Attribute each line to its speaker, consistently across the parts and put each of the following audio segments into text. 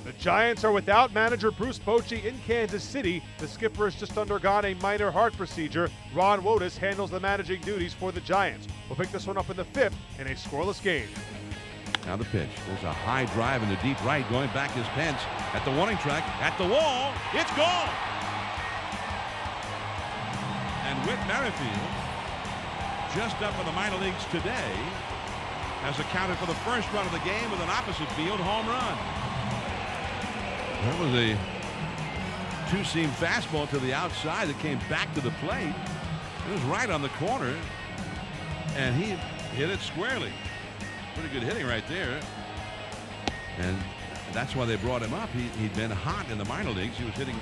Speaker 1: The Giants are without manager Bruce Bochy in Kansas City. The skipper has just undergone a minor heart procedure. Ron Wotus handles the managing duties for the Giants. We'll pick this one up in the 5th in a scoreless game.
Speaker 2: Now the pitch. There's a high drive in the deep right. Going back is Pence at the warning track. At the wall. It's gone. And Whit Merrifield, just up in the minor leagues today, has accounted for the first run of the game with an opposite field home run. That was a two-seam fastball to the outside that came back to the plate. It was right on the corner, and he hit it squarely. Pretty good hitting right there. And that's why they brought him up. He'd been hot in the minor leagues. He was hitting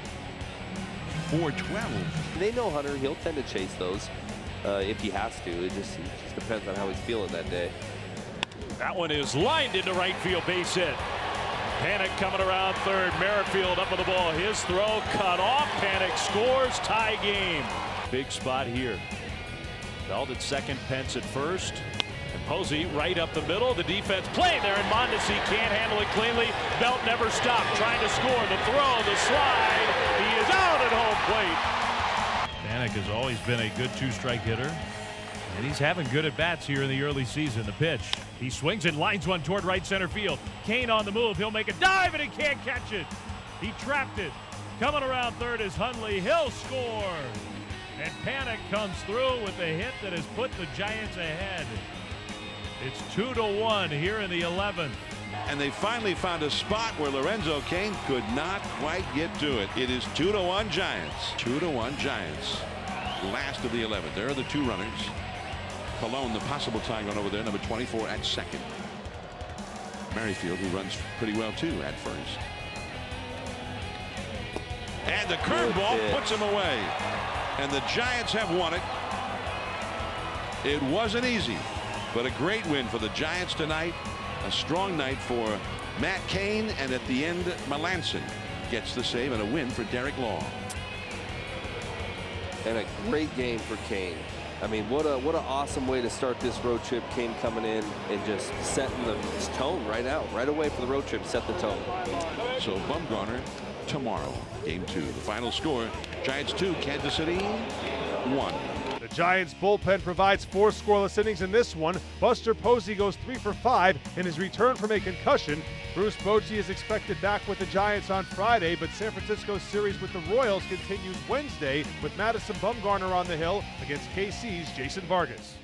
Speaker 2: .412.
Speaker 3: They know Hunter. He'll tend to chase those if he has to. It just depends on how he's feeling that day.
Speaker 4: That one is lined into right field, base hit. Panik coming around third. Merrifield up with the ball. His throw cut off. Panik scores. Tie game. Big spot here. Belt at second, Pence at first. And Posey right up the middle. The defense play there, and Mondesi can't handle it cleanly. Belt never stopped trying to score. The throw, the slide. He is out at home plate.
Speaker 5: Panik has always been a good two-strike hitter. And he's having good at-bats here in the early season. The pitch. He swings and lines one toward right center field. Kane on the move. He'll make a dive, and he can't catch it. He trapped it. Coming around third is Hundley. He'll score. And Panik comes through with a hit that has put the Giants ahead. It's 2-1 here in the 11th.
Speaker 2: And they finally found a spot where Lorenzo Cain could not quite get to it. It is 2-1 Giants. 2-1 Giants. Last of the 11th. There are the two runners. Colon, the possible tying run over there, number 24 at second. Merrifield, who runs pretty well too at first. And the curveball puts him away. And the Giants have won it. It wasn't easy, but a great win for the Giants tonight. A strong night for Matt Cain, and at the end, Melanson gets the save and a win for Derek Law.
Speaker 3: And a great game for Cain. I mean, what an awesome way to start this road trip. Cain coming in and just setting the tone right away for the road trip. Set the tone.
Speaker 2: So Bumgarner tomorrow, game 2. The final score: Giants 2, Kansas City 1.
Speaker 1: The Giants bullpen provides 4 scoreless innings in this one. Buster Posey goes 3 for 5 in his return from a concussion. Bruce Bochy is expected back with the Giants on Friday, but San Francisco's series with the Royals continues Wednesday with Madison Bumgarner on the hill against KC's Jason Vargas.